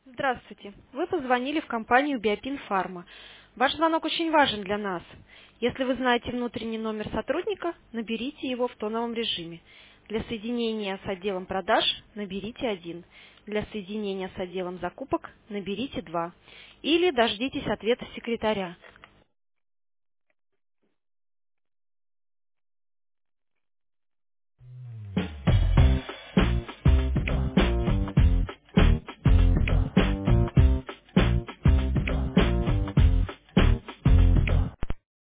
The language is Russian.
Здравствуйте. Вы позвонили в компанию Биопин Фарма. Ваш звонок очень важен для нас. Если вы знаете внутренний номер сотрудника, наберите его в тоновом режиме. Для соединения с отделом продаж наберите 1. Для соединения с отделом закупок наберите 2. Или дождитесь ответа секретаря.